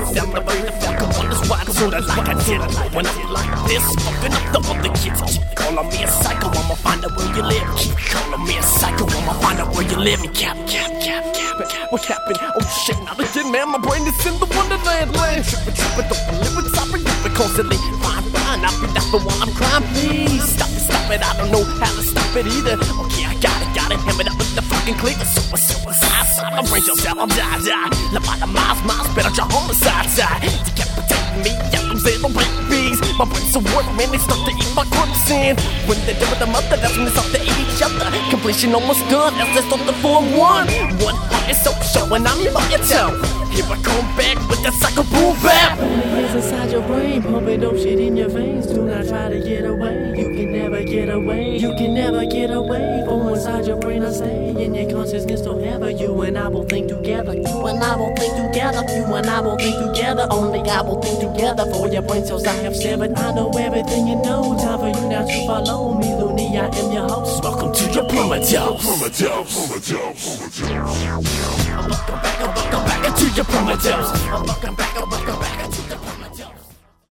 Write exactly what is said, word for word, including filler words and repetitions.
sound the way the fuck I'm on this ride, sorta like I did when I did like this. Fucking up the other kids, keep calling me a psycho, I'ma find out where you live. Keep calling me a psycho, I'ma find out where you live. Cap, cap, cap, cap, cap. What happened? Oh shit, not again, man. My brain is in the wonderland land. Trippin', trippin', don't live with top of you, but constantly fine, fine. I'll be that the one I'm crying, please. Stop it, stop it. I don't know how to stop it either. Okay, I got it, got it. Hammer it up with the fucking clicker. Super, super, side, side. My brain just out, I'm die, die. Lobotomize, my spit out your homicide side. Decapitating me, yeah, I'm zero babies. My brain's so warm, man, they start to eat my corpse in. When they're done with the mother, that's when they start to eat each other. Completion almost done, as they start to form one. One heart is so showing I'm by yourself. Here I come back with that psycho boom bap. It's inside your brain, pumping dope shit in your veins. Do not try to get away, you can never get away. You can never get away. For inside your brain I stay, in your consciousness forever. You and I will think together. You and I will think together. You and I will think together. Only I will think together. For your brain cells I have severed. I know everything you know. Time for you now to follow me, Looney. I am your host. Welcome to your Prometheus. Prometheus. Welcome back, welcome back into your Prometheus. Welcome back, welcome